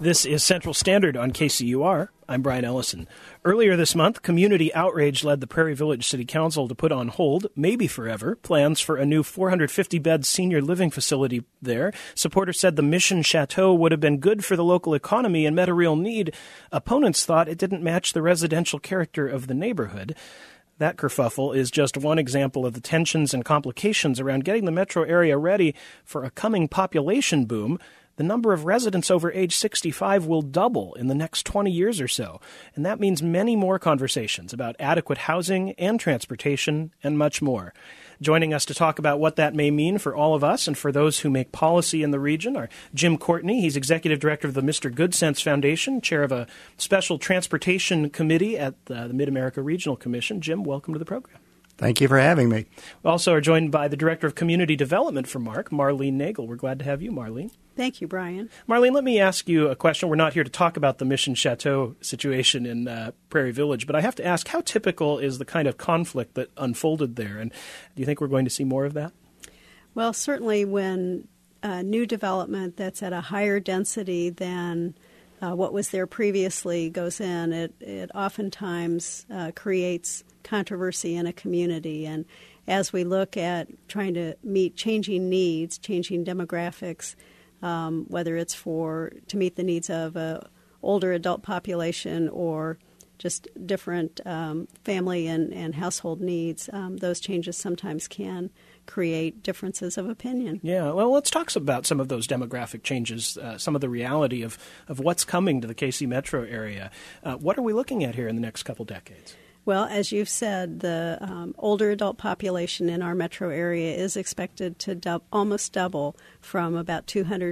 This is Central Standard on KCUR. I'm Brian Ellison. Earlier this month, community outrage led the Prairie Village City Council to put on hold, maybe forever, plans for a new 450-bed senior living facility there. Supporters said the Mission Chateau would have been good for the local economy and met a real need. Opponents thought it didn't match the residential character of the neighborhood. That kerfuffle is just one example of the tensions and complications around getting the metro area ready for a coming population boom. The number of residents over age 65 will double in the next 20 years or so, and that means many more conversations about adequate housing and transportation and much more. Joining us to talk about what that may mean for all of us and for those who make policy in the region are Jim Courtney. He's Executive Director of the Mr. Goodsense Foundation, Chair of a Special Transportation Committee at the Mid-America Regional Commission. Jim, welcome to the program. Thank you for having me. We also are joined by the Director of Community Development for MARC, Marlene Nagel. We're glad to have you, Marlene. Thank you, Brian. Marlene, let me ask you a question. We're not here to talk about the Mission Chateau situation in Prairie Village, but I have to ask, how typical is the kind of conflict that unfolded there? And do you think we're going to see more of that? Well, certainly when new development that's at a higher density than what was there previously goes in, it oftentimes creates controversy in a community. And as we look at trying to meet changing needs, changing demographics, whether it's to meet the needs of an older adult population or just different family and household needs, those changes sometimes can create differences of opinion. Yeah, well, let's talk about some of those demographic changes, some of the reality of what's coming to the KC metro area. What are we looking at here in the next couple decades? Well, as you've said, the older adult population in our metro area is expected to almost double from about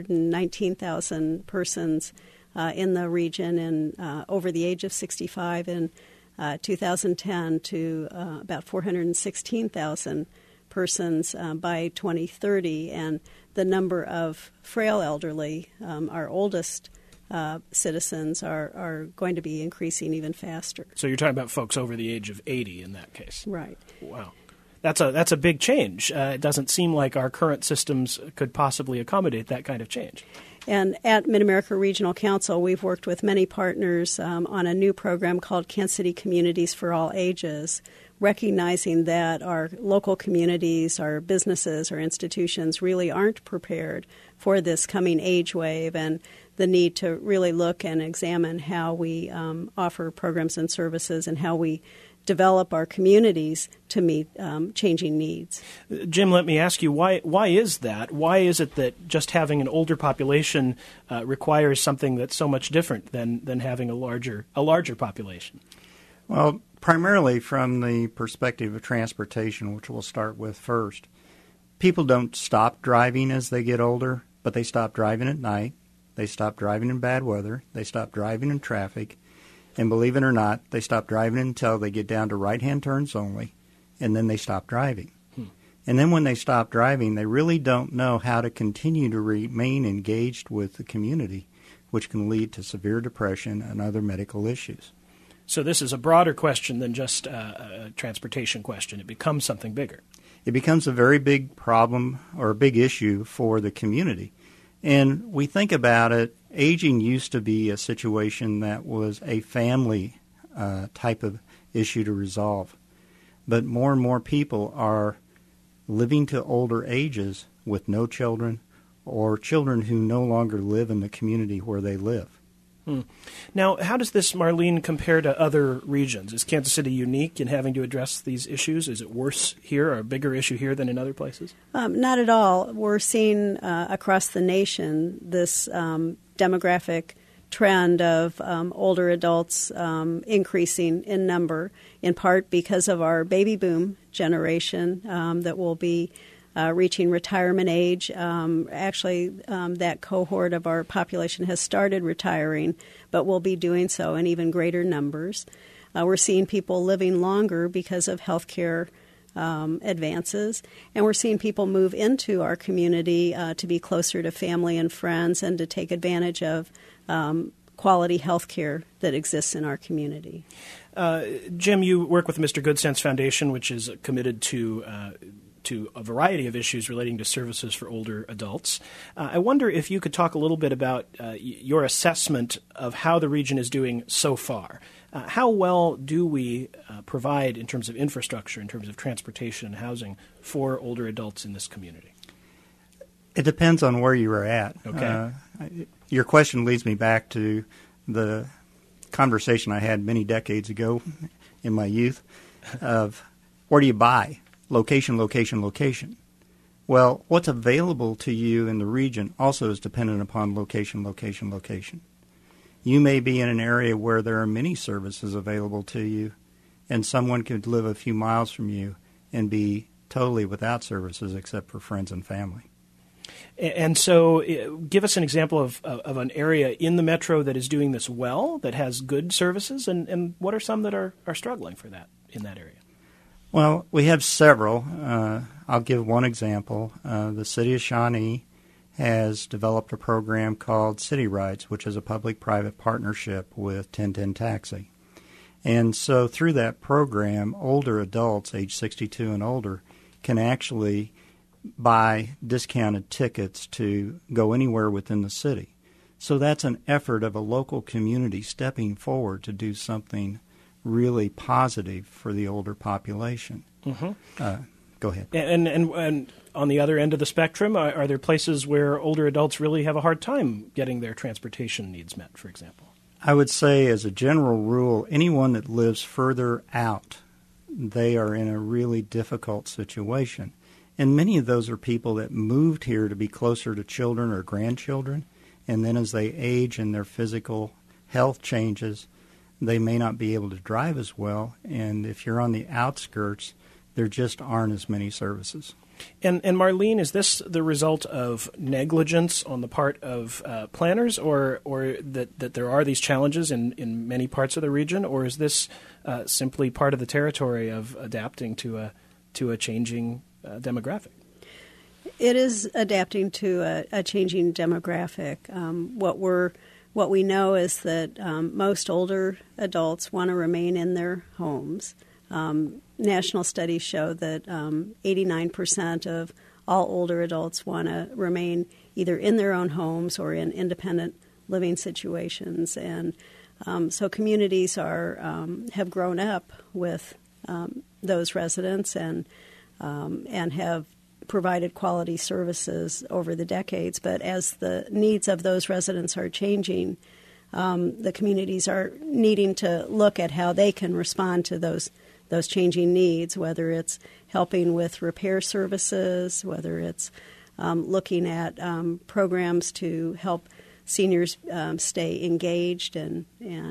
219,000 persons in the region and over the age of 65 in 2010 to about 416,000 persons by 2030. And the number of frail elderly, our oldest citizens, are going to be increasing even faster. So you're talking about folks over the age of 80 in that case. Right. Wow. That's a big change. It doesn't seem like our current systems could possibly accommodate that kind of change. And at Mid-America Regional Council, we've worked with many partners on a new program called Kansas City Communities for All Ages, recognizing that our local communities, our businesses, our institutions really aren't prepared for this coming age wave and the need to really look and examine how we offer programs and services and how we develop our communities to meet changing needs. Jim, let me ask you, why is that? Why is it that just having an older population requires something that's so much different than having a larger population? Well, primarily from the perspective of transportation, which we'll start with first. People don't stop driving as they get older, but they stop driving at night. They stop driving in bad weather. They stop driving in traffic. And believe it or not, they stop driving until they get down to right-hand turns only, and then they stop driving. And then when they stop driving, they really don't know how to continue to remain engaged with the community, which can lead to severe depression and other medical issues. So this is a broader question than just a transportation question. It becomes something bigger. It becomes a very big problem or a big issue for the community. And we think about it, aging used to be a situation that was a family type of issue to resolve. But more and more people are living to older ages with no children or children who no longer live in the community where they live. Now, how does this, Marlene, compare to other regions? Is Kansas City unique in having to address these issues? Is it worse here or a bigger issue here than in other places? Not at all. We're seeing across the nation this demographic trend of older adults increasing in number, in part because of our baby boom generation that will be reaching retirement age. Actually, that cohort of our population has started retiring, but will be doing so in even greater numbers. We're seeing people living longer because of health care advances, and we're seeing people move into our community to be closer to family and friends and to take advantage of quality health care that exists in our community. Jim, you work with the Mr. Goodsense Foundation, which is committed to to a variety of issues relating to services for older adults. I wonder if you could talk a little bit about your assessment of how the region is doing so far. How well do we provide in terms of infrastructure, in terms of transportation and housing for older adults in this community? It depends on where you are at. Okay. Your question leads me back to the conversation I had many decades ago in my youth of where do you buy? Location, location, location. Well, what's available to you in the region also is dependent upon location, location, location. You may be in an area where there are many services available to you, and someone could live a few miles from you and be totally without services except for friends and family. And so give us an example of an area in the metro that is doing this well, that has good services, and what are some that are struggling for that in that area? Well, we have several. I'll give one example. The City of Shawnee has developed a program called City Rides, which is a public-private partnership with 1010 Taxi. And so through that program, older adults, age 62 and older, can actually buy discounted tickets to go anywhere within the city. So that's an effort of a local community stepping forward to do something really positive for the older population. Mm-hmm. Go ahead. And on the other end of the spectrum, are there places where older adults really have a hard time getting their transportation needs met, for example? I would say as a general rule, anyone that lives further out, they are in a really difficult situation. And many of those are people that moved here to be closer to children or grandchildren, and then as they age and their physical health changes, they may not be able to drive as well. And if you're on the outskirts, there just aren't as many services. And Marlene, is this the result of negligence on the part of planners, or that there are these challenges in many parts of the region, or is this simply part of the territory of adapting to a changing demographic? It is adapting to a changing demographic. What we know is that most older adults want to remain in their homes. National studies show that 89% of all older adults want to remain either in their own homes or in independent living situations. And so communities have grown up with those residents and have provided quality services over the decades. But as the needs of those residents are changing, the communities are needing to look at how they can respond to those changing needs, whether it's helping with repair services, whether it's looking at programs to help seniors stay engaged and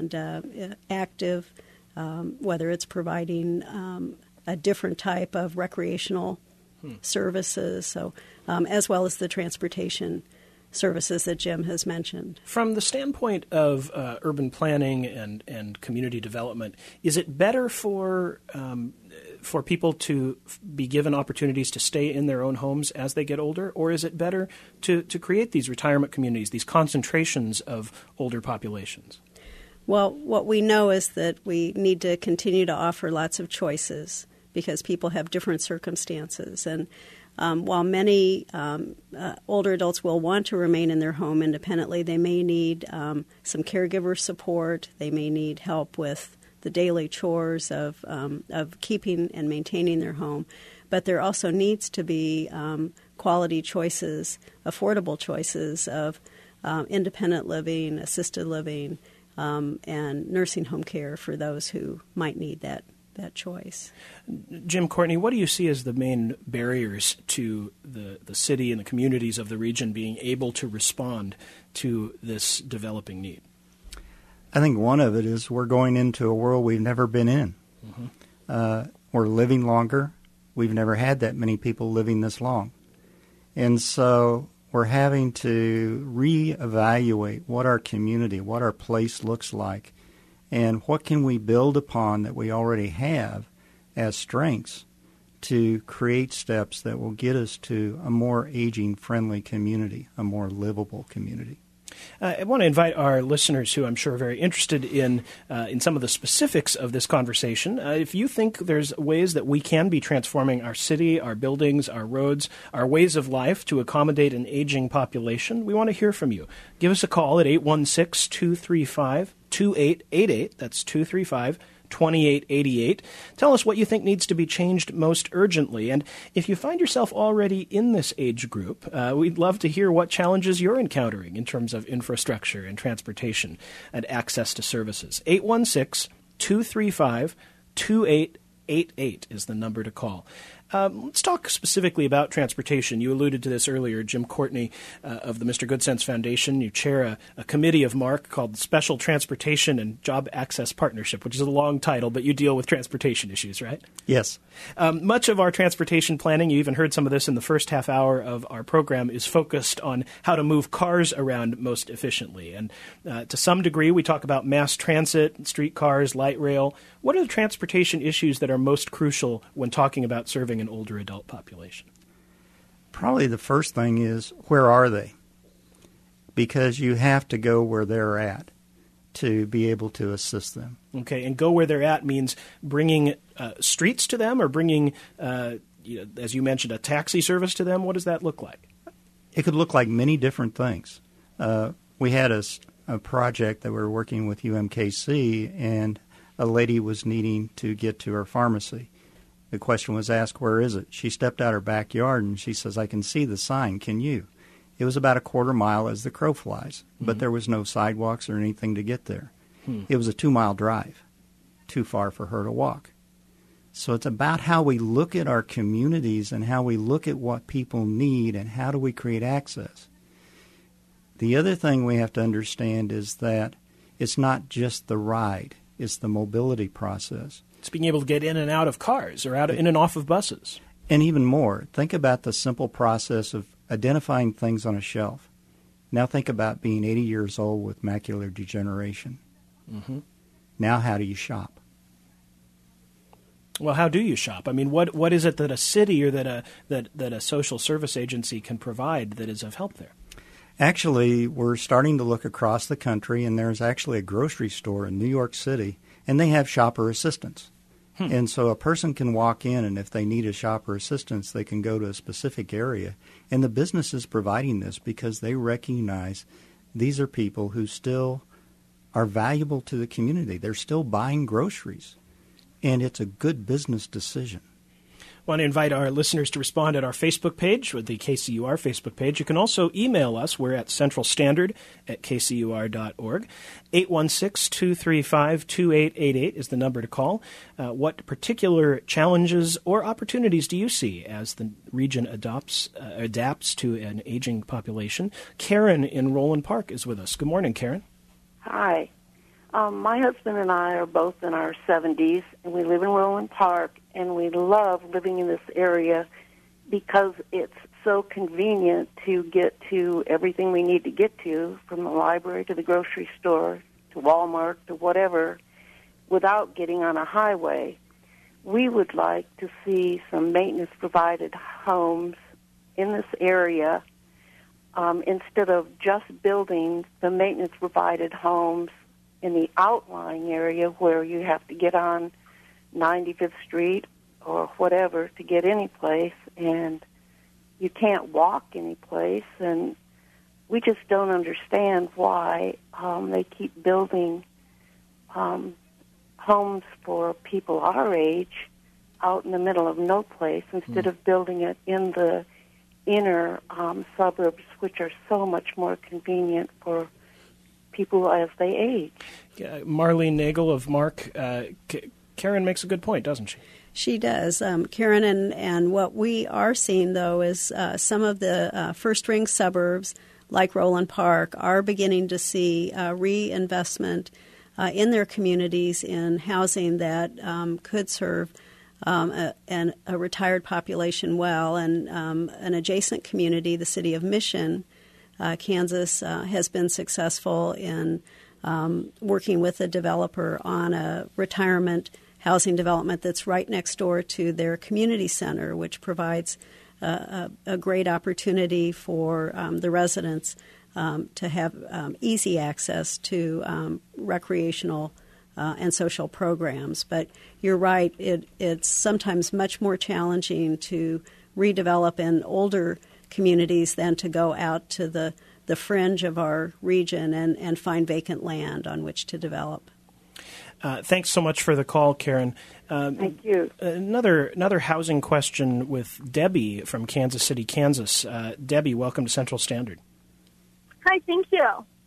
active, whether it's providing a different type of recreational services, so as well as the transportation services that Jim has mentioned. From the standpoint of urban planning and community development, is it better for people to be given opportunities to stay in their own homes as they get older, or is it better to create these retirement communities, these concentrations of older populations? Well, what we know is that we need to continue to offer lots of choices because people have different circumstances. And while many older adults will want to remain in their home independently, they may need some caregiver support. They may need help with the daily chores of keeping and maintaining their home. But there also needs to be quality choices, affordable choices of independent living, assisted living, and nursing home care for those who might need that choice. Jim Courtney, what do you see as the main barriers to the city and the communities of the region being able to respond to this developing need? I think one of it is we're going into a world we've never been in. Mm-hmm. We're living longer. We've never had that many people living this long. And so we're having to reevaluate what our community, what our place looks like, and what can we build upon that we already have as strengths to create steps that will get us to a more aging-friendly community, a more livable community. I want to invite our listeners, who I'm sure are very interested in some of the specifics of this conversation. If you think there's ways that we can be transforming our city, our buildings, our roads, our ways of life to accommodate an aging population, we want to hear from you. Give us a call at 816-235-2888. That's 235-2888. Tell us what you think needs to be changed most urgently. And if you find yourself already in this age group, we'd love to hear what challenges you're encountering in terms of infrastructure and transportation and access to services. 816-235-2888 is the number to call. Let's talk specifically about transportation. You alluded to this earlier. Jim Courtney of the Mr. Good Sense Foundation. You chair a committee of Mark called Special Transportation and Job Access Partnership, which is a long title, but you deal with transportation issues, right? Yes. Much of our transportation planning, you even heard some of this in the first half hour of our program, is focused on how to move cars around most efficiently. And to some degree, we talk about mass transit, streetcars, light rail. What are the transportation issues that are most crucial when talking about serving an older adult population? Probably the first thing is, where are they? Because you have to go where they're at to be able to assist them. Okay, and go where they're at means bringing streets to them, or bringing, as you mentioned, a taxi service to them. What does that look like? It could look like many different things. We had a project that we were working with UMKC, and a lady was needing to get to her pharmacy. The question was asked, where is it? She stepped out her backyard and she says, I can see the sign. Can you? It was about a quarter mile as the crow flies, but there was no sidewalks or anything to get there. It was a 2-mile drive, too far for her to walk. So it's about how we look at our communities and how we look at what people need and how do we create access. The other thing we have to understand is that it's not just the ride, it's the mobility process. It's being able to get in and out of cars or in and off of buses. And even more, think about the simple process of identifying things on a shelf. Now think about being 80 years old with macular degeneration. Mm-hmm. Now how do you shop? Well, how do you shop? I mean, what is it that a city or that a social service agency can provide that is of help there? Actually, we're starting to look across the country, and there's actually a grocery store in New York City, and they have shopper assistance. And so a person can walk in, and if they need a shopper assistance, they can go to a specific area. And the business is providing this because they recognize these are people who still are valuable to the community. They're still buying groceries, and it's a good business decision. I want to invite our listeners to respond at our Facebook page, with the KCUR Facebook page. You can also email us. We're at centralstandard@kcur.org. 816-235-2888 is the number to call. What particular challenges or opportunities do you see as the region adapts to an aging population? Karen in Roland Park is with us. Good morning, Karen. Hi. My husband and I are both in our 70s, and we live in Roland Park, and we love living in this area because it's so convenient to get to everything we need to get to, from the library to the grocery store to Walmart to whatever, without getting on a highway. We would like to see some maintenance-provided homes in this area instead of just building the maintenance-provided homes in the outlying area where you have to get on 95th Street or whatever to get any place, and you can't walk any place, and we just don't understand why they keep building homes for people our age out in the middle of no place instead of building it in the inner suburbs, which are so much more convenient for people as they age. Marlene Nagel of Mark, Karen makes a good point, doesn't she? She does. Karen, and what we are seeing, though, is some of the first-ring suburbs, like Roland Park, are beginning to see reinvestment in their communities in housing that could serve a retired population well. And an adjacent community, the city of Mission, Kansas, has been successful in working with a developer on a retirement housing development that's right next door to their community center, which provides a great opportunity for the residents to have easy access to recreational and social programs. But you're right, it's sometimes much more challenging to redevelop in older communities than to go out to the fringe of our region and find vacant land on which to develop. Thanks so much for the call, Karen. Thank you. Another housing question with Debbie from Kansas City, Kansas. Debbie, welcome to Central Standard. Hi, thank you.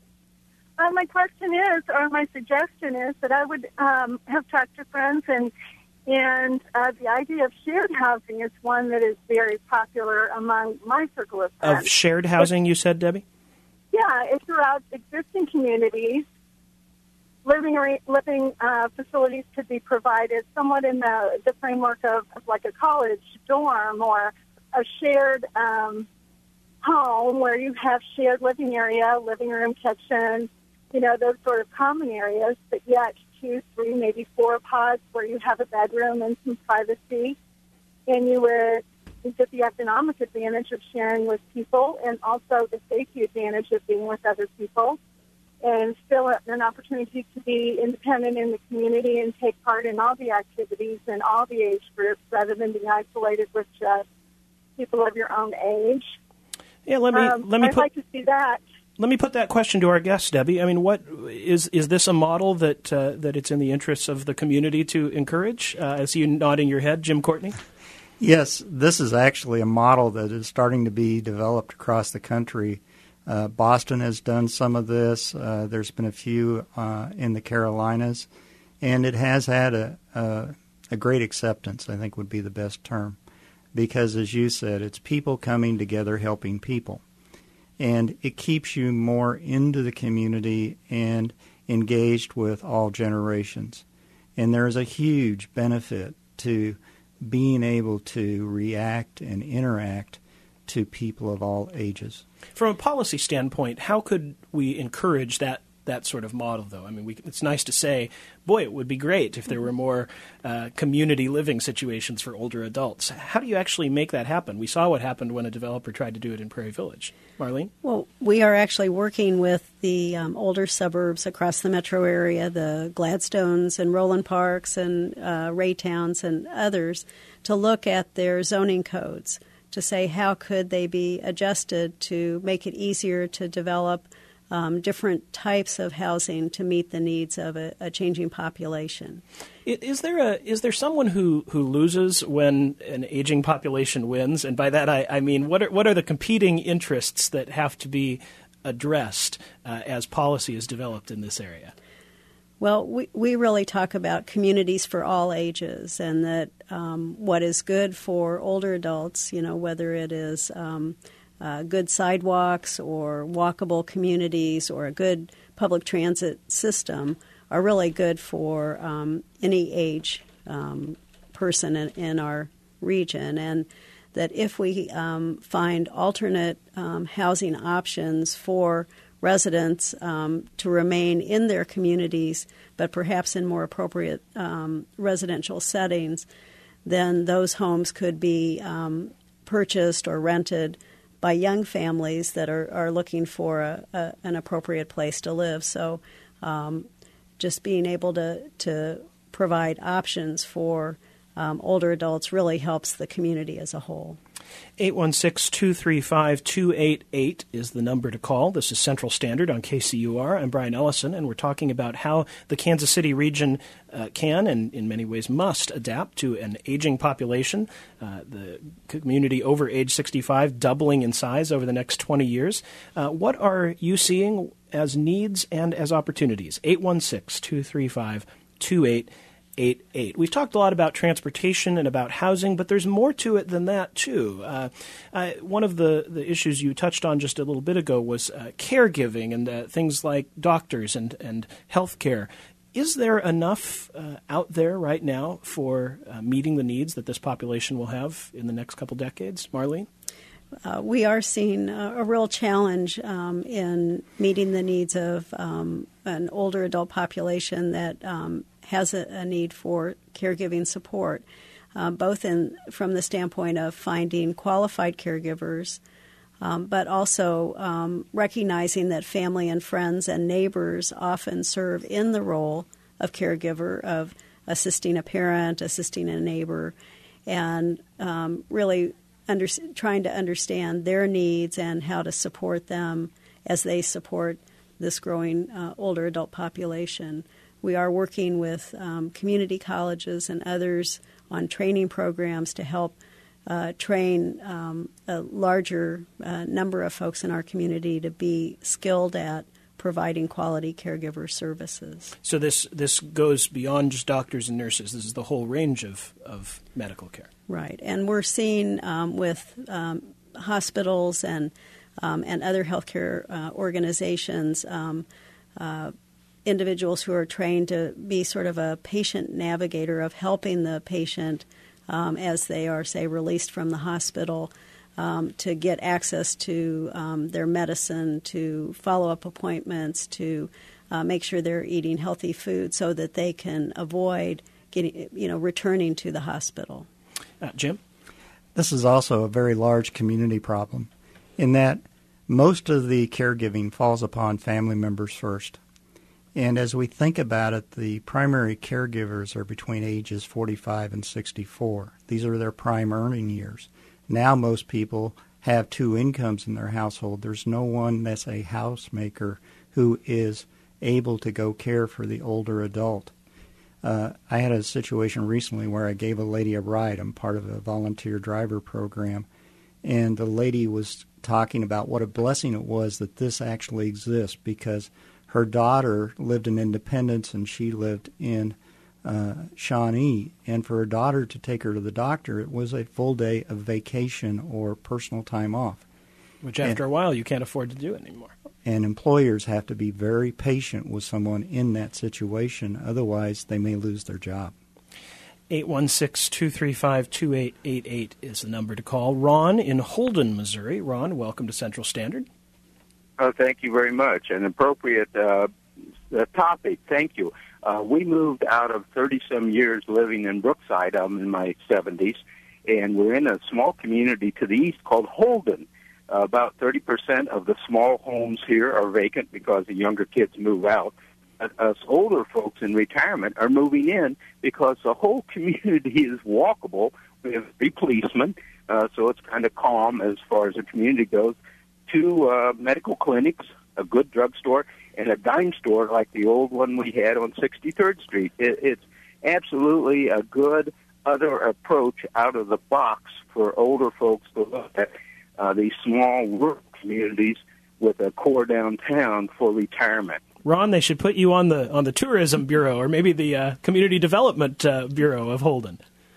My question is, or my suggestion is, that I would have talked to friends, and the idea of shared housing is one that is very popular among my circle of friends. Of shared housing, you said, Debbie? Yeah, it's throughout existing communities. Living facilities could be provided somewhat in the framework of like a college dorm or a shared home where you have shared living area, living room, kitchen, those sort of common areas, but yet 2, 3, maybe 4 pods where you have a bedroom and some privacy, and you would get the economic advantage of sharing with people and also the safety advantage of being with other people, and still an opportunity to be independent in the community and take part in all the activities and all the age groups rather than being isolated with just people of your own age. Yeah, I'd like to see that. Let me put that question to our guest, Debbie. I mean, what is this a model that it's in the interests of the community to encourage? I see you nodding your head, Jim Courtney. Yes, this is actually a model that is starting to be developed across the country. Boston has done some of this. There's been a few in the Carolinas, and it has had a great acceptance, I think would be the best term, because, as you said, it's people coming together helping people. And it keeps you more into the community and engaged with all generations. And there's a huge benefit to being able to react and interact to people of all ages. From a policy standpoint, how could we encourage that sort of model, though? I mean, it's nice to say, boy, it would be great if there were more community living situations for older adults. How do you actually make that happen? We saw what happened when a developer tried to do it in Prairie Village. Marlene? Well, we are actually working with the older suburbs across the metro area, the Gladstones and Roland Parks and Raytowns and others, to look at their zoning codes to say how could they be adjusted to make it easier to develop different types of housing to meet the needs of a changing population. Is there someone who loses when an aging population wins? And by that I mean what are the competing interests that have to be addressed as policy is developed in this area? Well, we really talk about communities for all ages, and that what is good for older adults, whether it is good sidewalks or walkable communities or a good public transit system, are really good for any age person in our region. And that if we find alternate housing options for residents to remain in their communities, but perhaps in more appropriate residential settings, then those homes could be purchased or rented by young families that are looking for an appropriate place to live. So just being able to provide options for older adults really helps the community as a whole. 816-235-288 is the number to call. This is Central Standard on KCUR. I'm Brian Ellison, and we're talking about how the Kansas City region can and in many ways must adapt to an aging population, the community over age 65 doubling in size over the next 20 years. What are you seeing as needs and as opportunities? 816-235-288. We've talked a lot about transportation and about housing, but there's more to it than that, too. One of the issues you touched on just a little bit ago was caregiving and things like doctors and health care. Is there enough out there right now for meeting the needs that this population will have in the next couple decades? Marlene? We are seeing a real challenge in meeting the needs of an older adult population that has a need for caregiving support, both from the standpoint of finding qualified caregivers but also recognizing that family and friends and neighbors often serve in the role of caregiver, of assisting a parent, assisting a neighbor, and really trying to understand their needs and how to support them as they support this growing older adult population. We are working with community colleges and others on training programs to help train a larger number of folks in our community to be skilled at providing quality caregiver services. So this goes beyond just doctors and nurses. This is the whole range of medical care. Right. And we're seeing with hospitals and other healthcare organizations individuals who are trained to be sort of a patient navigator of helping the patient as they are, say, released from the hospital to get access to their medicine, to follow-up appointments, to make sure they're eating healthy food so that they can avoid returning to the hospital. Jim? This is also a very large community problem in that most of the caregiving falls upon family members first. And as we think about it, the primary caregivers are between ages 45 and 64. These are their prime earning years. Now most people have two incomes in their household. There's no one that's a housemaker who is able to go care for the older adult. I had a situation recently where I gave a lady a ride. I'm part of a volunteer driver program, and the lady was talking about what a blessing it was that this actually exists because her daughter lived in Independence and she lived in Shawnee, and for her daughter to take her to the doctor, it was a full day of vacation or personal time off. Which after a while you can't afford to do anymore. And employers have to be very patient with someone in that situation, otherwise they may lose their job. 816-235-2888 is the number to call. Ron in Holden, Missouri. Ron, welcome to Central Standard. Oh, thank you very much. An appropriate topic. Thank you. We moved out of 30-some years living in Brookside. I'm in my 70s, and we're in a small community to the east called Holden. About 30% of the small homes here are vacant because the younger kids move out. Us older folks in retirement are moving in because the whole community is walkable. We have 3 policemen, so it's kind of calm as far as the community goes. 2 medical clinics, a good drugstore, and a dime store like the old one we had on 63rd Street. It's absolutely a good other approach out of the box for older folks to look at these small rural communities with a core downtown for retirement. Ron, they should put you on the tourism bureau or maybe the community development bureau of Holden.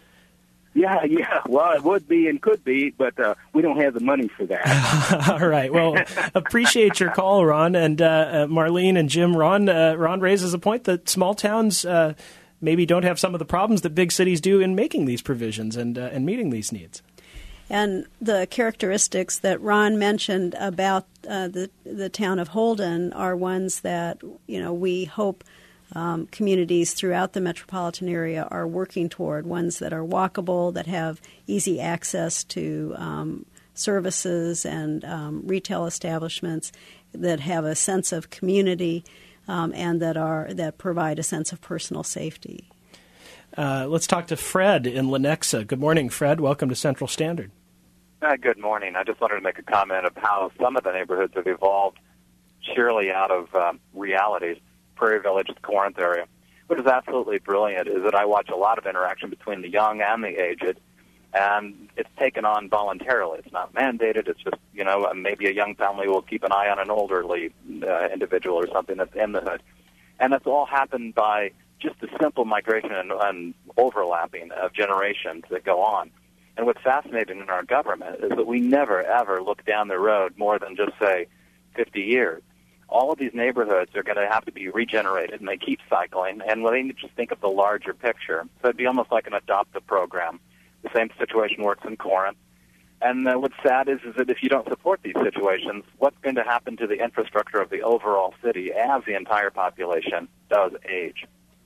Yeah. Well, it would be and could be, but we don't have the money for that. All right. Well, appreciate your call, Ron. And Marlene and Jim, Ron raises a point that small towns maybe don't have some of the problems that big cities do in making these provisions and meeting these needs. And the characteristics that Ron mentioned about the town of Holden are ones that, we hope communities throughout the metropolitan area are working toward, ones that are walkable, that have easy access to services and retail establishments, that have a sense of community and that provide a sense of personal safety. Let's talk to Fred in Lenexa. Good morning, Fred. Welcome to Central Standard. Good morning. I just wanted to make a comment of how some of the neighborhoods have evolved sheerly out of realities. Prairie Village, the Corinth area. What is absolutely brilliant is that I watch a lot of interaction between the young and the aged, and it's taken on voluntarily. It's not mandated. It's just, maybe a young family will keep an eye on an elderly individual or something that's in the hood. And that's all happened by just the simple migration and overlapping of generations that go on. And what's fascinating in our government is that we never, ever look down the road more than just, say, 50 years. All of these neighborhoods are going to have to be regenerated, and they keep cycling, and we need to just think of the larger picture. So it'd be almost like an adoptive program. The same situation works in Corinth. And what's sad is that if you don't support these situations, what's going to happen to the infrastructure of the overall city as the entire population does age?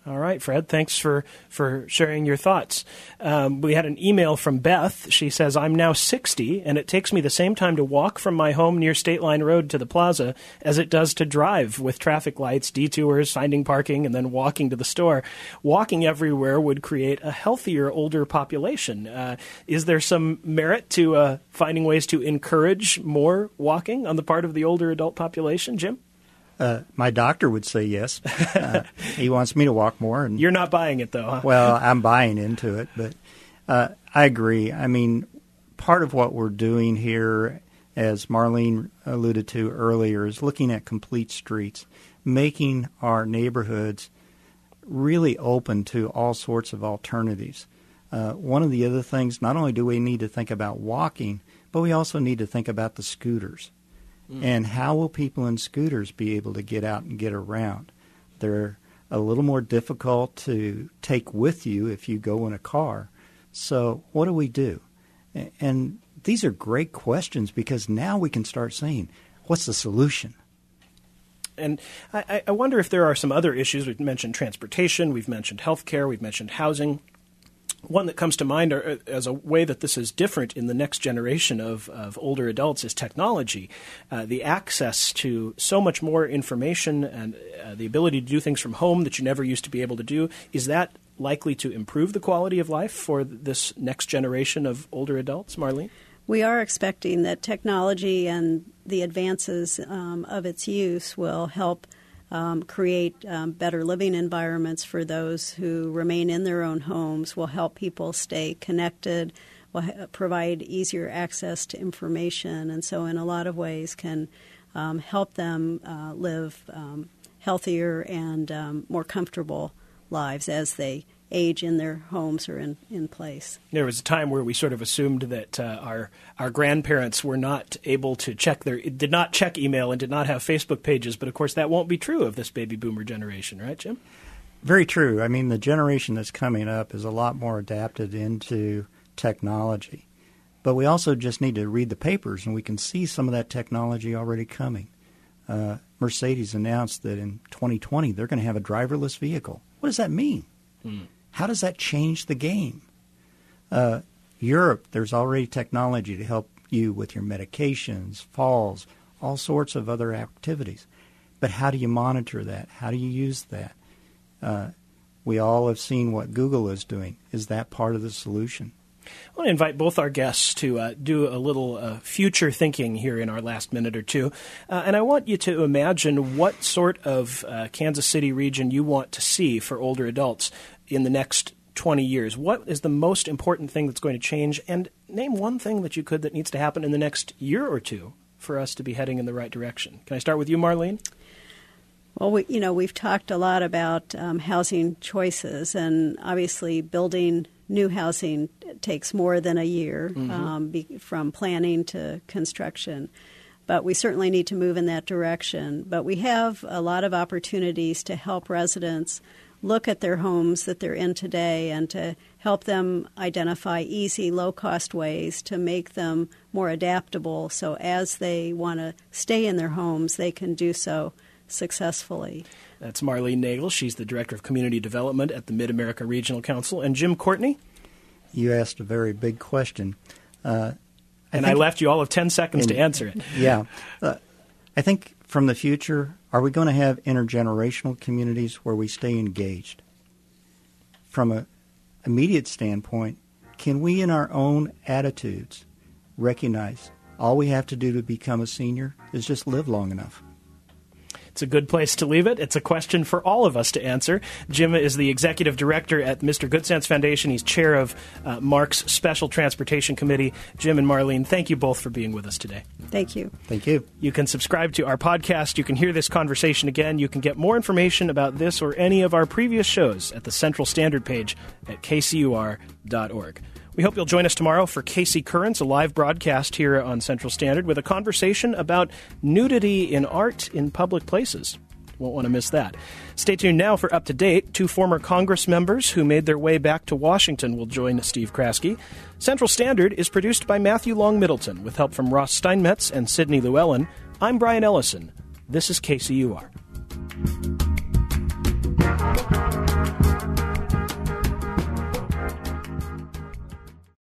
All right, Fred, thanks for sharing your thoughts. We had an email from Beth. She says, I'm now 60, and it takes me the same time to walk from my home near State Line Road to the plaza as it does to drive, with traffic lights, detours, finding parking, and then walking to the store. Walking everywhere would create a healthier older population. Is there some merit to finding ways to encourage more walking on the part of the older adult population, Jim? My doctor would say yes. He wants me to walk more. And you're not buying it, though, huh? Well, I'm buying into it, but I agree. I mean, part of what we're doing here, as Marlene alluded to earlier, is looking at complete streets, making our neighborhoods really open to all sorts of alternatives. One of the other things, not only do we need to think about walking, but we also need to think about the scooters. And how will people in scooters be able to get out and get around? They're a little more difficult to take with you if you go in a car. So what do we do? And these are great questions, because now we can start saying, what's the solution? And I wonder if there are some other issues. We've mentioned transportation, we've mentioned healthcare, we've mentioned housing. One that comes to mind as a way that this is different in the next generation of older adults is technology. The access to so much more information and the ability to do things from home that you never used to be able to do, is that likely to improve the quality of life for this next generation of older adults, Marlene? We are expecting that technology and the advances of its use will help create better living environments for those who remain in their own homes, will help people stay connected, will provide easier access to information, and so in a lot of ways can help them live healthier and more comfortable lives as they age in their homes or in place. There was a time where we sort of assumed that our grandparents were not able to did not check email and did not have Facebook pages, but of course that won't be true of this baby boomer generation, right, Jim? Very true. I mean, the generation that's coming up is a lot more adapted into technology. But we also just need to read the papers, and we can see some of that technology already coming. Mercedes announced that in 2020 they're going to have a driverless vehicle. What does that mean? How does that change the game? Europe, there's already technology to help you with your medications, falls, all sorts of other activities. But how do you monitor that? How do you use that? We all have seen what Google is doing. Is that part of the solution? I want to invite both our guests to do a little future thinking here in our last minute or two. And I want you to imagine what sort of Kansas City region you want to see for older adults in the next 20 years. What is the most important thing that's going to change? And name one thing that needs to happen in the next year or two for us to be heading in the right direction. Can I start with you, Marlene? Well, we've talked a lot about housing choices, and obviously building new housing takes more than a year from planning to construction. But we certainly need to move in that direction. But we have a lot of opportunities to help residents look at their homes that they're in today and to help them identify easy, low-cost ways to make them more adaptable, so as they want to stay in their homes, they can do so successfully. That's Marlene Nagel. She's the Director of Community Development at the Mid-America Regional Council. And Jim Courtney? You asked a very big question. I left you all of 10 seconds to answer it. Yeah. I think from the future, are we going to have intergenerational communities where we stay engaged? From an immediate standpoint, can we in our own attitudes recognize all we have to do to become a senior is just live long enough? It's a good place to leave it. It's a question for all of us to answer. Jim is the executive director at Mr. Good Sense Foundation. He's chair of Mark's Special Transportation Committee. Jim and Marlene, thank you both for being with us today. Thank you. Thank you. You can subscribe to our podcast. You can hear this conversation again. You can get more information about this or any of our previous shows at the Central Standard page at kcur.org. We hope you'll join us tomorrow for KC Currents, a live broadcast here on Central Standard with a conversation about nudity in art in public places. Won't want to miss that. Stay tuned now for Up to Date. 2 former Congress members who made their way back to Washington will join Steve Kraske. Central Standard is produced by Matthew Long Middleton with help from Ross Steinmetz and Sidney Llewellyn. I'm Brian Ellison. This is KCUR.